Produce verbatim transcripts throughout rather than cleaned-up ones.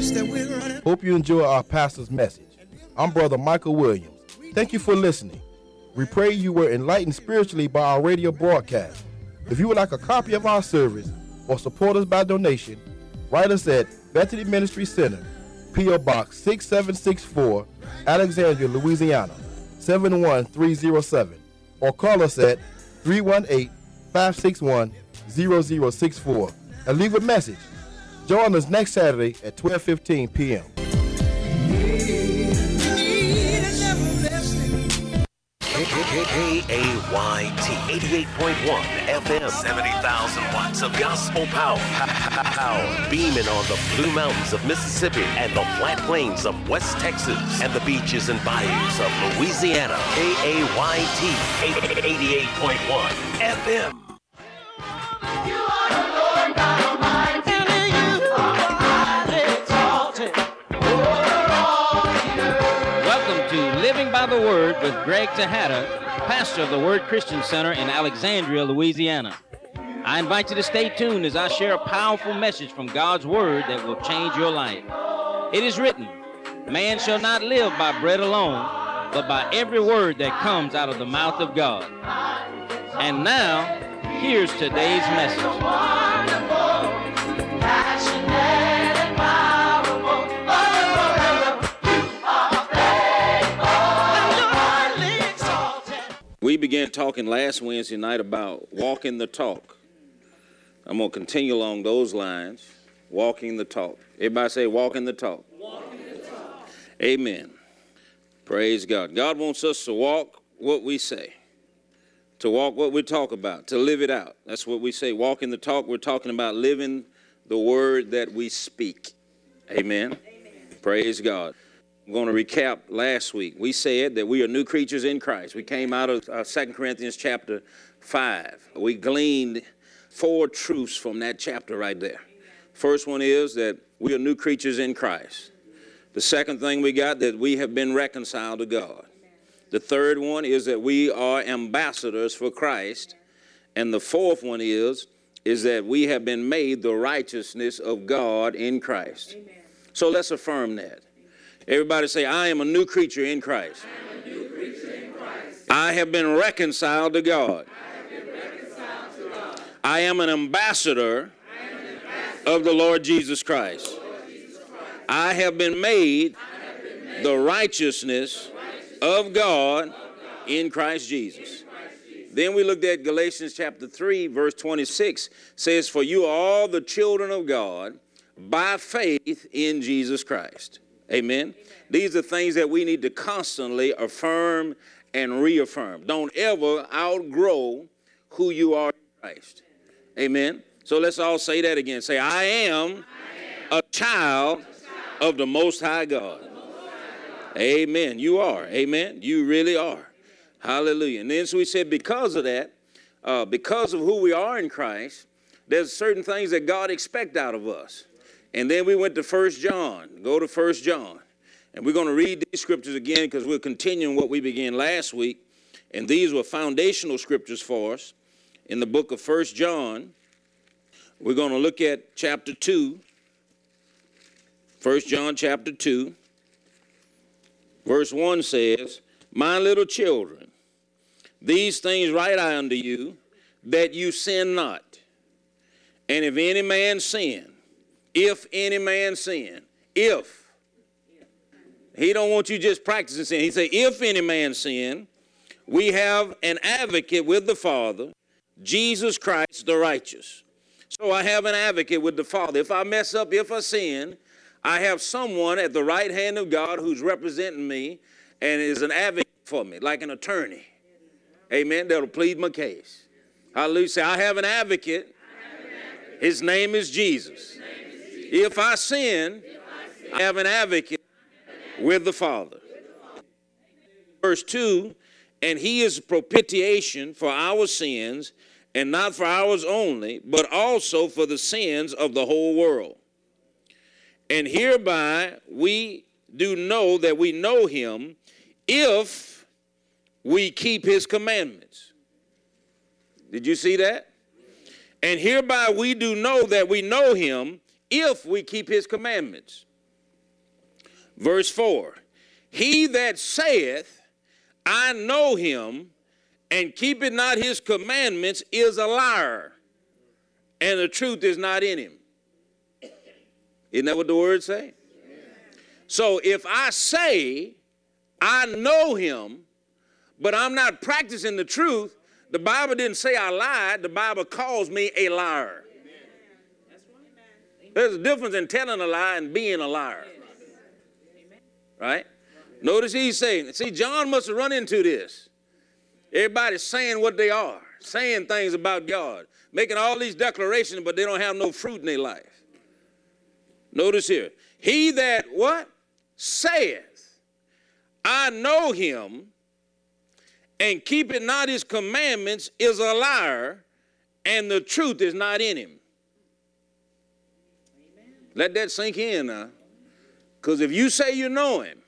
race that we're running. Hope you enjoy our pastor's message. I'm Brother Michael Williams. Thank you for listening. We pray you were enlightened spiritually by our radio broadcast. If you would like a copy of our service or support us by donation, write us at Bethany Ministry Center, P O Box six seven six four, Alexandria, Louisiana, seven one three zero seven, or call us at three one eight, five six one, zero zero six four and leave a message. Join us next Saturday at twelve fifteen p m K A Y T eighty-eight point one F M, seventy thousand watts of gospel power. Power beaming on the Blue Mountains of Mississippi and the flat plains of West Texas and the beaches and bayous of Louisiana. K A Y T eighty-eight point one F M. You are the Lord God Almighty, and you are highly exalted over all the earth. Welcome to Living by the Word with Greg Tejada, pastor of the Word Christian Center in Alexandria, Louisiana. I invite you to stay tuned as I share a powerful message from God's Word that will change your life. It is written, man shall not live by bread alone, but by every word that comes out of the mouth of God. And now, here's today's message. We began talking last Wednesday night about walking the talk. I'm going to continue along those lines, walking the talk. Everybody say walking the talk. Walking the talk. Amen. Praise God. God wants us to walk what we say, to walk what we talk about, to live it out. That's what we say, walking the talk. We're talking about living the word that we speak. Amen. Amen. Praise God. I'm going to recap last week. We said that we are new creatures in Christ. We came out of uh, Second Corinthians chapter five. We gleaned four truths from that chapter right there. First one is that we are new creatures in Christ. The second thing we got, that we have been reconciled to God. The third one is that we are ambassadors for Christ. And the fourth one is, is that we have been made the righteousness of God in Christ. Amen. So let's affirm that. Everybody say, I am a new creature in Christ. I am a new creature in Christ. I have been reconciled to God. I have been reconciled to God. I am an ambassador, I am an ambassador of the Lord Jesus Christ. Lord Jesus Christ. I have been made, have been made the righteousness, the righteousness of, God of God in Christ Jesus. In Christ Jesus. Then we looked at Galatians chapter three, verse twenty-six, says, for you are all the children of God by faith in Jesus Christ. Amen. Amen. These are things that we need to constantly affirm and reaffirm. Don't ever outgrow who you are in Christ. Amen. So let's all say that again. Say, I am, I am a, child a child of the Most High God. Most High God. Amen. You are. Amen. You really are. Hallelujah. And then so we said because of that, uh, because of who we are in Christ, there's certain things that God expects out of us. And then we went to First John. Go to First John. And we're going to read these scriptures again because we're continuing what we began last week. And these were foundational scriptures for us in the book of First John. We're going to look at chapter two. First John chapter two. Verse one says, my little children, these things write I unto you, that you sin not. And if any man sin, If any man sin, if. He don't want you just practicing sin. He say, if any man sin, we have an advocate with the Father, Jesus Christ the righteous. So I have an advocate with the Father. If I mess up, if I sin, I have someone at the right hand of God who's representing me and is an advocate for me, like an attorney. Amen. That'll plead my case. Hallelujah. Say, I have an advocate. Have an advocate. His name is Jesus. If I sin, I have an advocate with the Father. Verse two, and he is propitiation for our sins, and not for ours only, but also for the sins of the whole world. And hereby we do know that we know him if we keep his commandments. Did you see that? And hereby we do know that we know him if we keep his commandments. Verse four, he that saith, I know him, and keepeth not his commandments is a liar, and the truth is not in him. Isn't that what the word say? So if I say I know him, but I'm not practicing the truth, the Bible didn't say I lied. The Bible calls me a liar. There's a difference in telling a lie and being a liar. Right? Notice he's saying, see, John must have run into this. Everybody's saying what they are, saying things about God, making all these declarations, but they don't have no fruit in their life. Notice here, he that what? Saith, I know him, and keepeth not his commandments is a liar, and the truth is not in him. Amen. Let that sink in now. Because if you say you know him,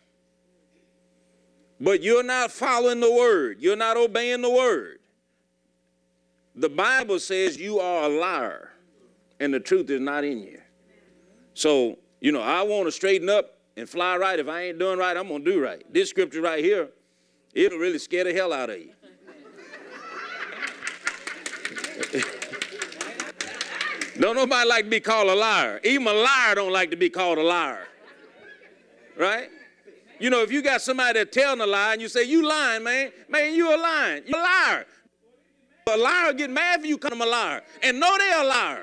but you're not following the word, you're not obeying the word, the Bible says you are a liar, and the truth is not in you. So, you know, I want to straighten up and fly right. If I ain't doing right, I'm going to do right. This scripture right here, it'll really scare the hell out of you. Don't nobody like to be called a liar. Even a liar don't like to be called a liar. Right? You know, if you got somebody that telling a lie and you say, you lying, man, man, you a lying. You're a liar. A liar get mad if you call them a liar and know they're a liar.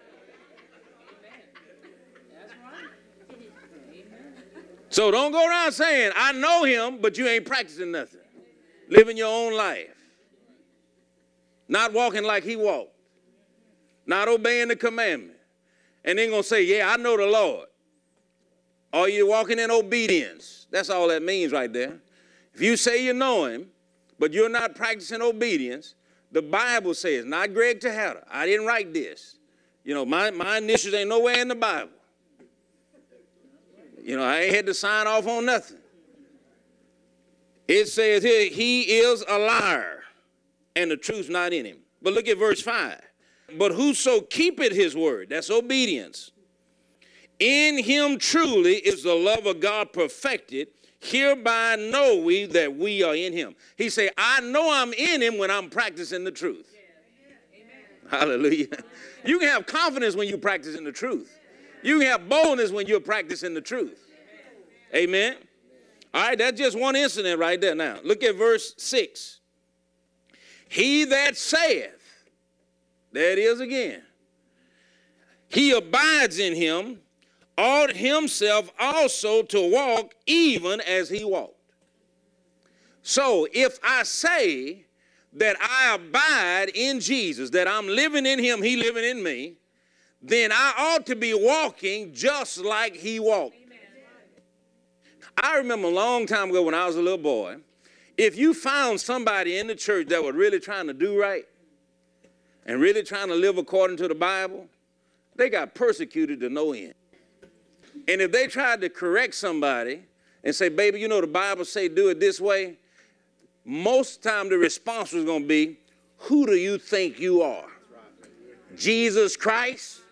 So don't go around saying, I know him, but you ain't practicing nothing. Living your own life. Not walking like he walked. Not obeying the commandment. And then going to say, yeah, I know the Lord. Are you walking in obedience? That's all that means right there. If you say you know him, but you're not practicing obedience, the Bible says, not Greg Tejada, I didn't write this. You know, my, my initials ain't nowhere in the Bible. You know, I ain't had to sign off on nothing. It says here, he is a liar, and the truth's not in him. But look at verse five. But whoso keepeth his word, that's obedience, in him truly is the love of God perfected. Hereby know we that we are in him. He say, I know I'm in him when I'm practicing the truth. Yeah. Amen. Hallelujah. You can have confidence when you're practicing the truth. You can have boldness when you're practicing the truth. Amen. All right, that's just one incident right there now. Look at verse six. He that saith, there it is again, he abides in him, ought himself also to walk even as he walked. So if I say that I abide in Jesus, that I'm living in him, he living in me, then I ought to be walking just like he walked. Amen. I remember a long time ago when I was a little boy, if you found somebody in the church that was really trying to do right and really trying to live according to the Bible, they got persecuted to no end. And if they tried to correct somebody and say, baby, you know the Bible say do it this way, most of the time the response was going to be, who do you think you are? Jesus Christ?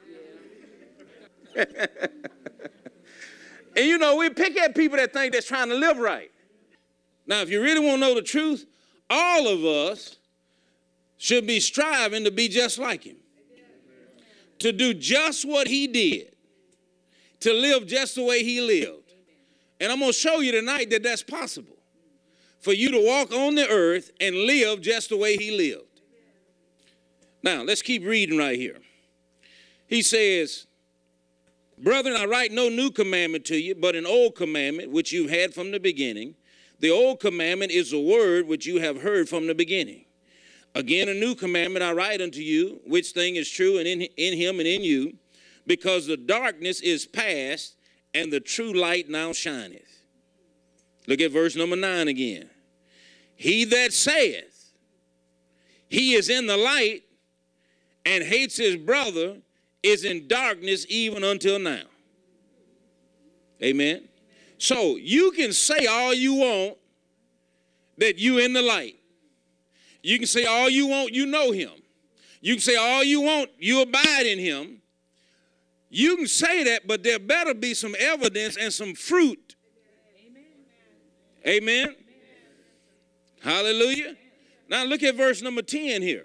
And you know, we pick at people that think they're trying to live right. Now, if you really want to know the truth, all of us should be striving to be just like him. To do just what he did. To live just the way he lived. And I'm going to show you tonight that that's possible. For you to walk on the earth and live just the way he lived. Now, let's keep reading right here. He says, brethren, I write no new commandment to you, but an old commandment which you've had from the beginning. The old commandment is the word which you have heard from the beginning. Again, a new commandment I write unto you, which thing is true and in, in him and in you, because the darkness is past and the true light now shineth. Look at verse number nine again. He that saith he is in the light and hates his brother is in darkness even until now. Amen. So you can say all you want that you in the light. You can say all you want, you know him. You can say all you want, you abide in him. You can say that, but there better be some evidence and some fruit Amen. Hallelujah. Now look at verse number ten here.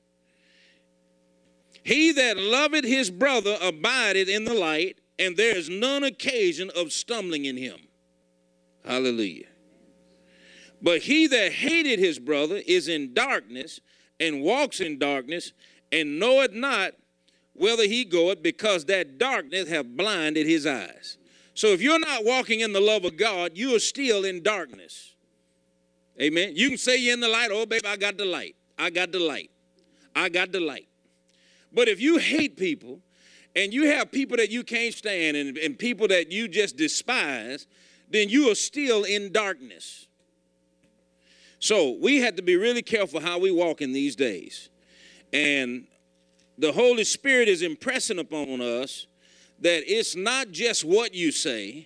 He that loveth his brother abideth in the light, and there is none occasion of stumbling in him. Hallelujah. But he that hated his brother is in darkness, and walks in darkness, and knoweth not whither he goeth, because that darkness hath blinded his eyes. So if you're not walking in the love of God, you are still in darkness. Amen. You can say you're in the light. Oh, baby, I got the light. I got the light. I got the light. But if you hate people, and you have people that you can't stand, and, and people that you just despise, then you are still in darkness. So we have to be really careful how we walk in these days. And the Holy Spirit is impressing upon us that it's not just what you say.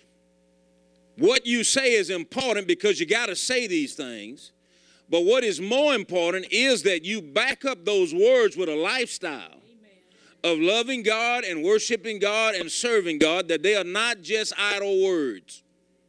What you say is important because you got to say these things. But what is more important is that you back up those words with a lifestyle of loving God and worshiping God and serving God, that they are not just idle words.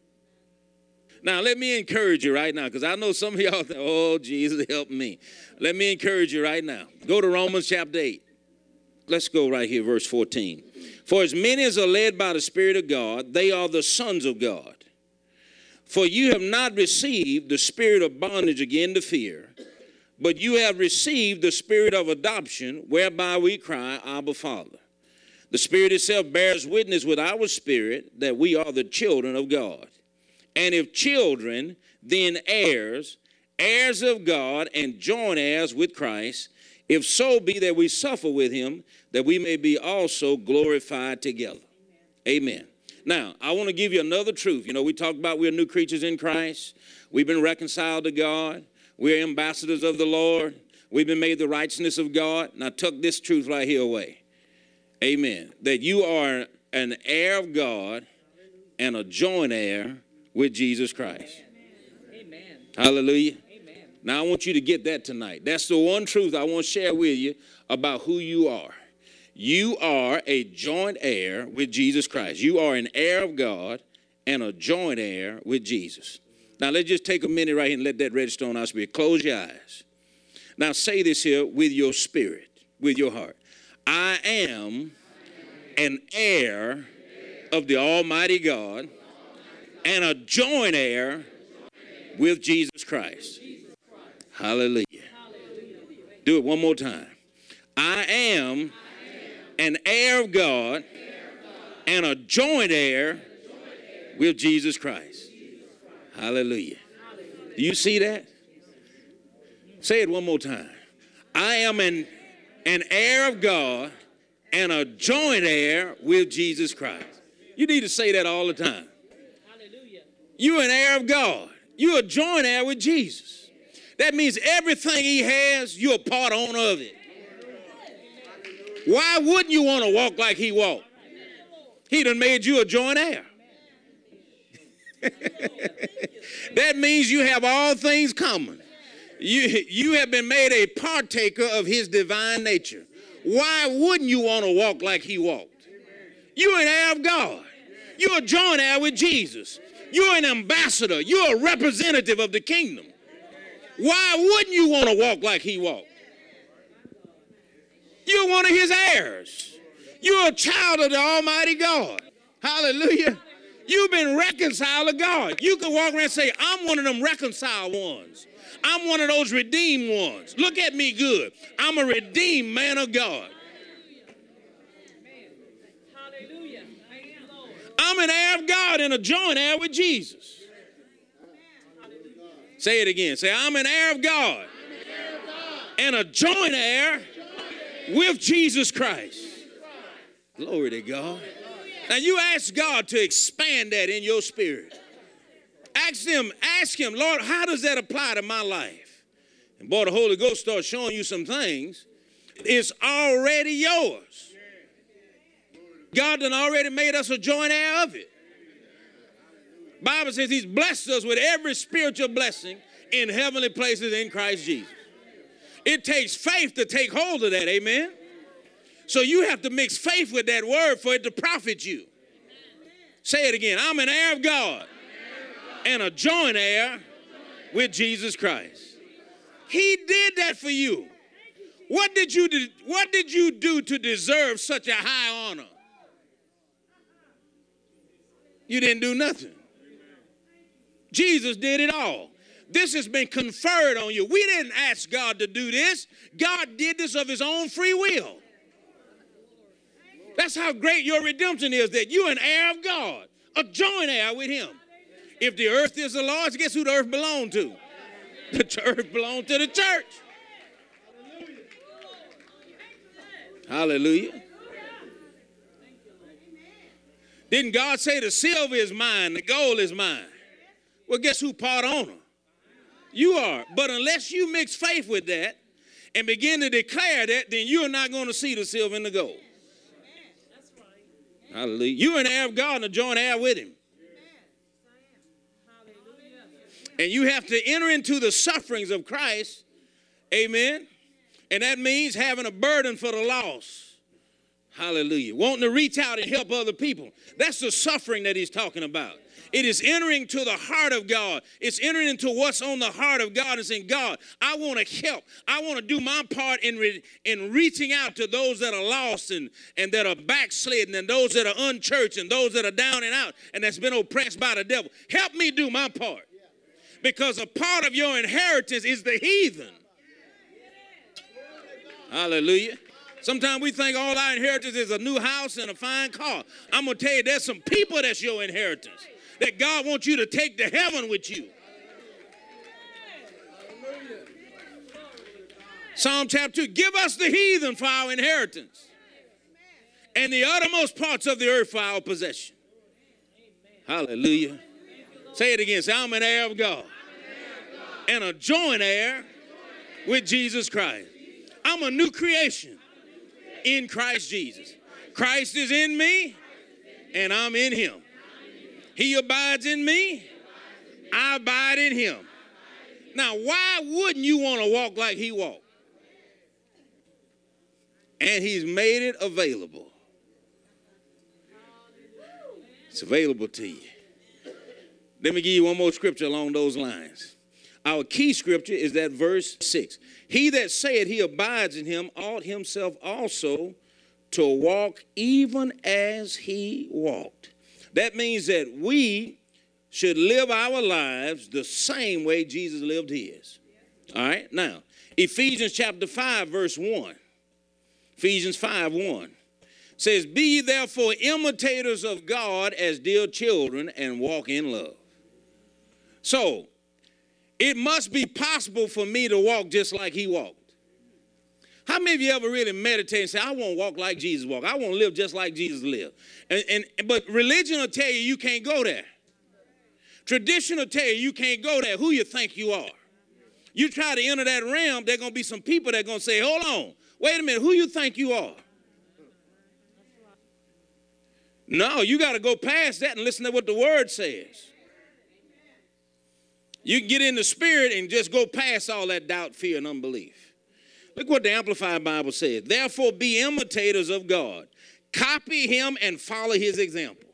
Now, let me encourage you right now, because I know some of y'all think, oh, Jesus, help me. Let me encourage you right now. Go to Romans chapter eight. Let's go right here, verse fourteen. For as many as are led by the Spirit of God, they are the sons of God. For you have not received the spirit of bondage again to fear, but you have received the spirit of adoption, whereby we cry, Abba, Father. The Spirit itself bears witness with our spirit that we are the children of God. And if children, then heirs, heirs of God, and joint heirs with Christ, if so be that we suffer with him, that we may be also glorified together. Amen. Amen. Now, I want to give you another truth. You know, we talked about we're new creatures in Christ. We've been reconciled to God. We're ambassadors of the Lord. We've been made the righteousness of God. Now, tuck this truth right here away. Amen. That you are an heir of God and a joint heir with Jesus Christ. Amen. Hallelujah. Amen. Now, I want you to get that tonight. That's the one truth I want to share with you about who you are. You are a joint heir with Jesus Christ. You are an heir of God and a joint heir with Jesus. Now, let's just take a minute right here and let that register on our spirit. Close your eyes. Now, say this here with your spirit, with your heart. I am an heir of the Almighty God and a joint heir with Jesus Christ. Hallelujah. Do it one more time. I am an heir of God and a joint heir with Jesus Christ. Hallelujah. Do you see that? Say it one more time. I am an, an heir of God and a joint heir with Jesus Christ. You need to say that all the time. You're an heir of God. You're a joint heir with Jesus. That means everything he has, you're a part owner of it. Why wouldn't you want to walk like he walked? He done made you a joint heir. That means you have all things common. You, you have been made a partaker of his divine nature. Why wouldn't you want to walk like he walked? You're an heir of God. You're a joint heir with Jesus. You're an ambassador. You're a representative of the kingdom. Why wouldn't you want to walk like he walked? You're one of his heirs. You're a child of the Almighty God. Hallelujah. You've been reconciled to God. You can walk around and say, I'm one of them reconciled ones. I'm one of those redeemed ones. Look at me good. I'm a redeemed man of God. Hallelujah. I'm an heir of God and a joint heir with Jesus. Say it again. Say, I'm an heir of God and a joint heir with Jesus Christ. Glory to God. Now you ask God to expand that in your spirit. Ask him, ask him, Lord, how does that apply to my life? And boy, the Holy Ghost starts showing you some things. It's already yours. God done already made us a joint heir of it. Bible says he's blessed us with every spiritual blessing in heavenly places in Christ Jesus. It takes faith to take hold of that, amen? So you have to mix faith with that word for it to profit you. Say it again. I'm an heir of God and a joint heir with Jesus Christ. He did that for you. What did you do, what did you do to deserve such a high honor? You didn't do nothing. Jesus did it all. This has been conferred on you. We didn't ask God to do this. God did this of his own free will. That's how great your redemption is, that you're an heir of God, a joint heir with him. If the earth is the Lord's, guess who the earth belonged to? The earth belonged to the church. Hallelujah. Didn't God say the silver is mine, the gold is mine? Well, guess who part owner? You are. But unless you mix faith with that and begin to declare that, then you're not going to see the silver and the gold. Hallelujah. You're an heir of God and a joint heir with him. And you have to enter into the sufferings of Christ. Amen. And that means having a burden for the lost. Hallelujah. Wanting to reach out and help other people. That's the suffering that he's talking about. It is entering to the heart of God. It's entering into what's on the heart of God and saying, God, I want to help. I want to do my part in, re- in reaching out to those that are lost and, and that are backslidden and those that are unchurched and those that are down and out and that's been oppressed by the devil. Help me do my part. Because a part of your inheritance is the heathen. Hallelujah. Sometimes we think all our inheritance is a new house and a fine car. I'm going to tell you, there's some people that's your inheritance, that God wants you to take to heaven with you. Psalm chapter two, give us the heathen for our inheritance and the uttermost parts of the earth for our possession. Hallelujah. Say it again. Say, I'm an heir of God and a joint heir with Jesus Christ. I'm a new creation in Christ Jesus. Christ is in me and I'm in him. He abides in me. I abide in him. Now, why wouldn't you want to walk like he walked? And he's made it available. It's available to you. Let me give you one more scripture along those lines. Our key scripture is that verse six. He that saith he abides in him ought himself also to walk even as he walked. That means that we should live our lives the same way Jesus lived his. All right? Now, Ephesians chapter five, verse one. Ephesians five, one says, be ye therefore imitators of God as dear children and walk in love. So, it must be possible for me to walk just like he walked. How many of you ever really meditate and say, I want to walk like Jesus walked? I want to live just like Jesus lived. And, and, but religion will tell you you can't go there. Tradition will tell you you can't go there. Who you think you are? You try to enter that realm, there are going to be some people that are going to say, hold on, wait a minute, who you think you are? No, you got to go past that and listen to what the word says. You can get in the spirit and just go past all that doubt, fear, and unbelief. Look what the Amplified Bible says. Therefore, be imitators of God. Copy him and follow his example.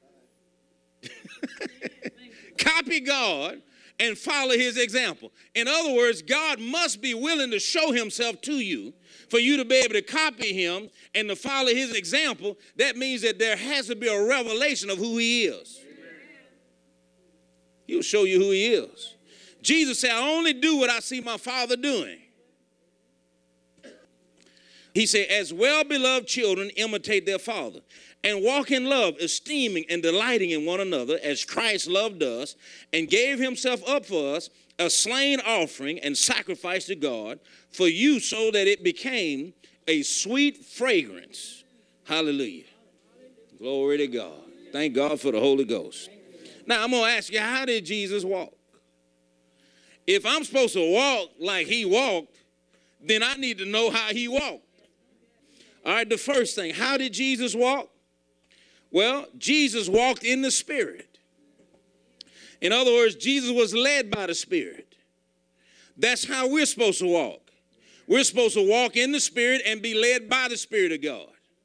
Copy God and follow his example. In other words, God must be willing to show himself to you for you to be able to copy him and to follow his example. That means that there has to be a revelation of who he is. He'll show you who he is. Jesus said, I only do what I see my Father doing. He said, as well-beloved children imitate their father and walk in love, esteeming and delighting in one another as Christ loved us and gave himself up for us, a slain offering and sacrifice to God for you so that it became a sweet fragrance. Hallelujah. Glory to God. Thank God for the Holy Ghost. Now, I'm going to ask you, how did Jesus walk? If I'm supposed to walk like he walked, then I need to know how he walked. All right, the first thing, how did Jesus walk? Well, Jesus walked in the Spirit. In other words, Jesus was led by the Spirit. That's how we're supposed to walk. We're supposed to walk in the Spirit and be led by the Spirit of God.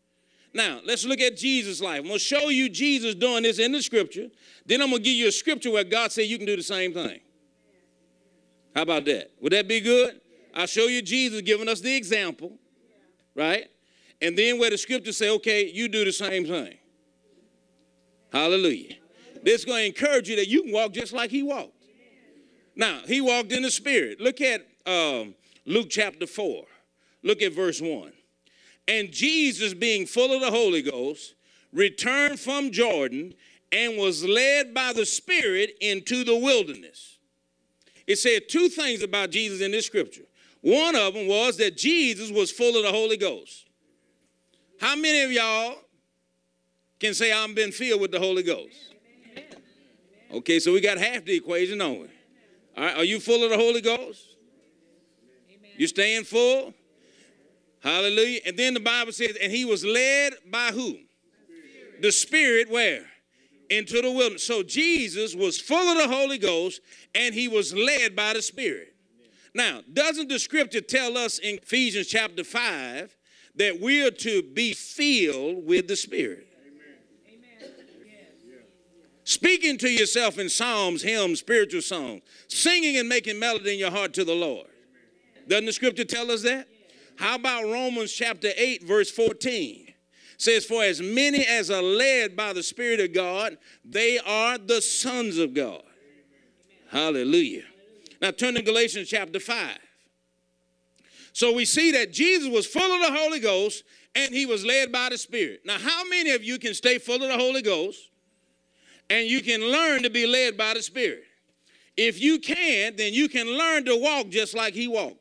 Now, let's look at Jesus' life. I'm going to show you Jesus doing this in the scripture. Then I'm going to give you a scripture where God said you can do the same thing. How about that? Would that be good? I'll show you Jesus giving us the example, right? And then where the scripture say, okay, you do the same thing. Hallelujah. This is going to encourage you that you can walk just like he walked. Now, he walked in the Spirit. Look at um, Luke chapter four. Look at verse one. And Jesus, being full of the Holy Ghost, returned from Jordan and was led by the Spirit into the wilderness. It said two things about Jesus in this scripture. One of them was that Jesus was full of the Holy Ghost. How many of y'all can say I've been filled with the Holy Ghost? Okay, so we got half the equation, don't we? All right, are you full of the Holy Ghost? You staying full? Hallelujah. And then the Bible says, and he was led by who? The Spirit where? Into the wilderness. So Jesus was full of the Holy Ghost and he was led by the Spirit. Now, doesn't the scripture tell us in Ephesians chapter five that we are to be filled with the Spirit? Amen. Speaking to yourself in psalms, hymns, spiritual songs, singing and making melody in your heart to the Lord. Doesn't the scripture tell us that? How about Romans chapter eight, verse fourteen? It says, for as many as are led by the Spirit of God, they are the sons of God. Hallelujah. Now turn to Galatians chapter five. So we see that Jesus was full of the Holy Ghost and he was led by the Spirit. Now how many of you can stay full of the Holy Ghost and you can learn to be led by the Spirit? If you can, then you can learn to walk just like he walked.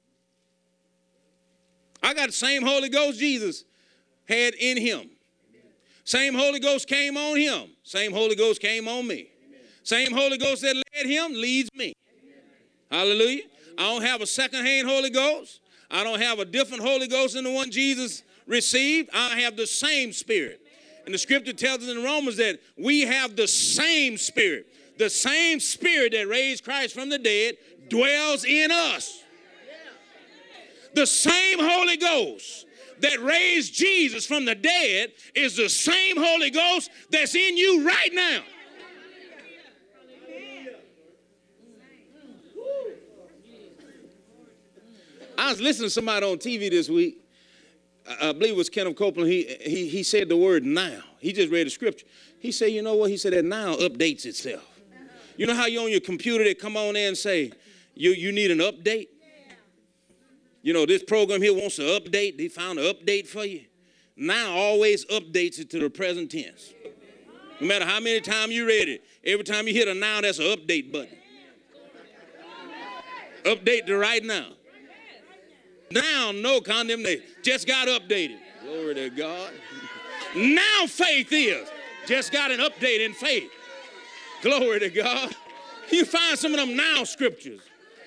I got the same Holy Ghost Jesus had in him. Same Holy Ghost came on him. Same Holy Ghost came on me. Same Holy Ghost that led him leads me. Hallelujah. I don't have a second-hand Holy Ghost. I don't have a different Holy Ghost than the one Jesus received. I have the same Spirit. And the scripture tells us in Romans that we have the same Spirit. The same Spirit that raised Christ from the dead dwells in us. The same Holy Ghost that raised Jesus from the dead is the same Holy Ghost that's in you right now. I was listening to somebody on T V this week. I believe it was Kenneth Copeland. He, he, he said the word now. He just read the scripture. He said, you know what? He said that now updates itself. You know how you on your computer, they come on there and say, you, you need an update? You know, this program here wants to update. They found an update for you. Now always updates it to the present tense. No matter how many times you read it, every time you hit a now, that's an update button. Update to right now. Now, no condemnation. Just got updated. Glory to God. Now faith is. Just got an update in faith. Glory to God. You find some of them now scriptures.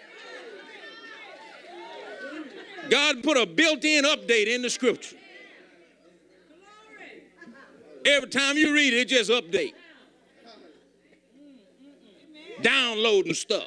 God put a built-in update in the scripture. Every time you read it, it just update. Downloading stuff.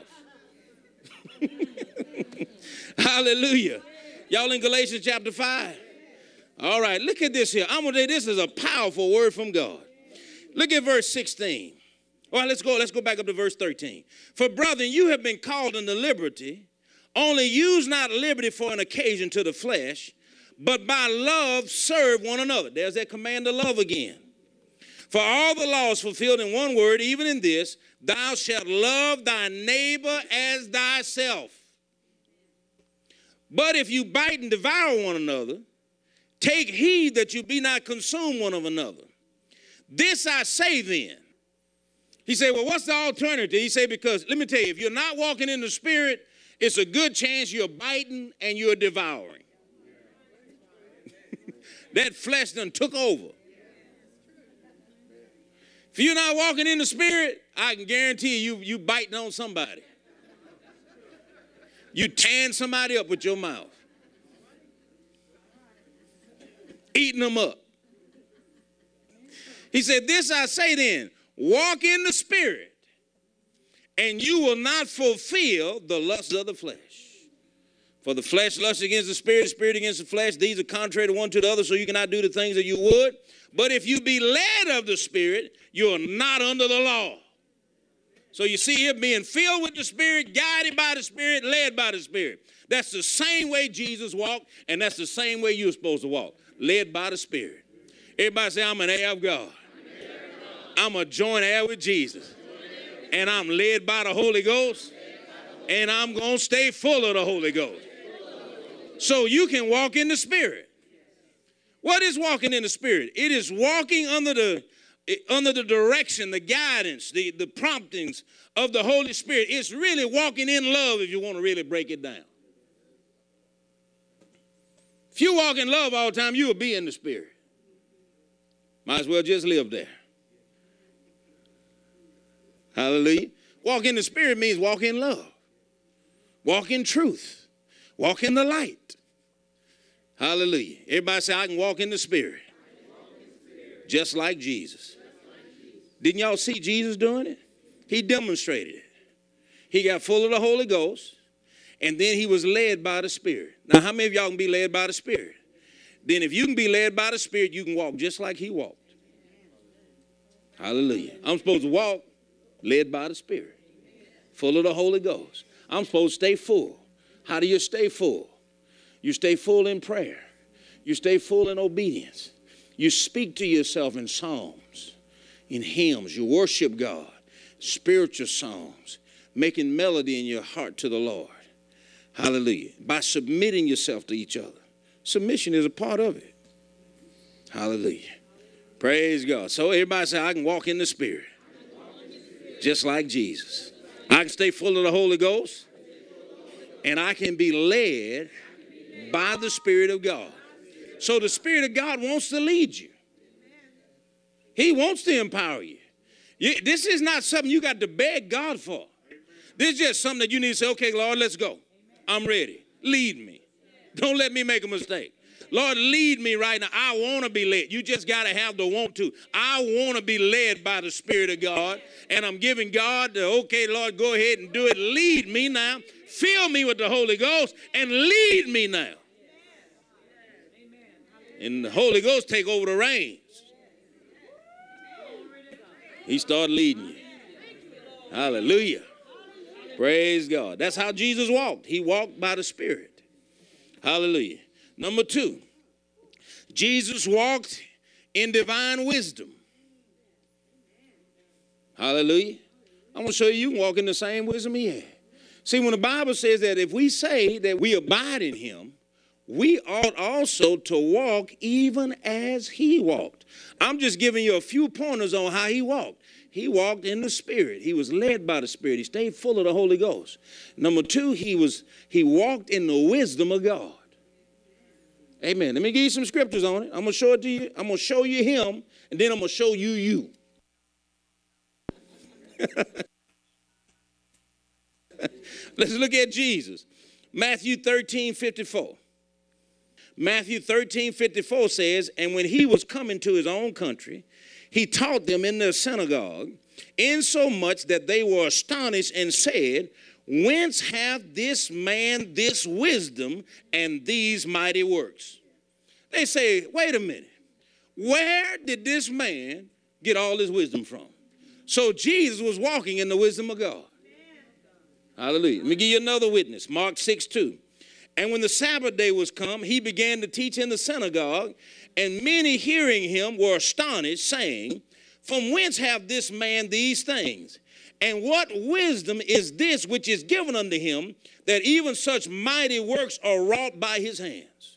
Hallelujah. Y'all in Galatians chapter five? All right, look at this here. I'm going to say this is a powerful word from God. Look at verse sixteen. All right, let's go, let's go back up to verse thirteen. For brethren, you have been called into liberty. Only use not liberty for an occasion to the flesh, but by love serve one another. There's that command to love again. For all the law is fulfilled in one word, even in this, thou shalt love thy neighbor as thyself. But if you bite and devour one another, take heed that you be not consumed one of another. This I say then. He said, well, what's the alternative? He said, because let me tell you, if you're not walking in the Spirit, it's a good chance you're biting and you're devouring. That flesh done took over. If you're not walking in the Spirit, I can guarantee you, you biting on somebody. You tearing somebody up with your mouth. Eating them up. He said, this I say then, walk in the Spirit, and you will not fulfill the lusts of the flesh. For the flesh lusts against the spirit, the spirit against the flesh. These are contrary to one to the other, so you cannot do the things that you would. But if you be led of the Spirit, you are not under the law. So you see here, being filled with the Spirit, guided by the Spirit, led by the Spirit. That's the same way Jesus walked, and that's the same way you're supposed to walk, led by the Spirit. Everybody say, I'm an heir of God. I'm a joint heir with Jesus. And I'm led by the Holy Ghost, and I'm going to stay full of the Holy Ghost. So you can walk in the Spirit. What is walking in the Spirit? It is walking under the, under the direction, the guidance, the, the promptings of the Holy Spirit. It's really walking in love if you want to really break it down. If you walk in love all the time, you will be in the Spirit. Might as well just live there. Hallelujah. Walk in the Spirit means walk in love. Walk in truth. Walk in the light. Hallelujah. Everybody say, I can walk in the Spirit. Just like Jesus. Didn't y'all see Jesus doing it? He demonstrated it. He got full of the Holy Ghost, and then he was led by the Spirit. Now, how many of y'all can be led by the Spirit? Then if you can be led by the Spirit, you can walk just like he walked. Hallelujah. I'm supposed to walk led by the Spirit, full of the Holy Ghost. I'm supposed to stay full. How do you stay full? You stay full in prayer. You stay full in obedience. You speak to yourself in psalms, in hymns. You worship God, spiritual songs, making melody in your heart to the Lord. Hallelujah. By submitting yourself to each other. Submission is a part of it. Hallelujah. Praise God. So everybody say, I can walk in the Spirit. Just like Jesus. I can stay full of the Holy Ghost. And I can be led by the Spirit of God. So the Spirit of God wants to lead you. He wants to empower you. you. This is not something you got to beg God for. This is just something that you need to say, okay, Lord, let's go. I'm ready. Lead me. Don't let me make a mistake. Lord, lead me right now. I want to be led. You just got to have the want to. I want to be led by the Spirit of God. And I'm giving God the, okay, Lord, go ahead and do it. Lead me now. Fill me with the Holy Ghost and lead me now. And the Holy Ghost take over the reins. He started leading you. Hallelujah. Praise God. That's how Jesus walked. He walked by the Spirit. Hallelujah. Number two, Jesus walked in divine wisdom. Hallelujah. I'm going to show you you can walk in the same wisdom he had. See, when the Bible says that if we say that we abide in him, we ought also to walk even as he walked. I'm just giving you a few pointers on how he walked. He walked in the Spirit. He was led by the Spirit. He stayed full of the Holy Ghost. Number two, he was he walked in the wisdom of God. Amen. Let me give you some scriptures on it. I'm going to show it to you. I'm going to show you him, and then I'm going to show you you. Let's look at Jesus. Matthew thirteen fifty-four. Matthew thirteen fifty-four says, and when he was coming to his own country, he taught them in their synagogue, insomuch that they were astonished and said, whence hath this man this wisdom and these mighty works? They say, wait a minute. Where did this man get all his wisdom from? So Jesus was walking in the wisdom of God. Hallelujah. Let me give you another witness. Mark six two. And when the Sabbath day was come, he began to teach in the synagogue, and many hearing him were astonished, saying, from whence hath this man these things? And what wisdom is this which is given unto him, that even such mighty works are wrought by his hands?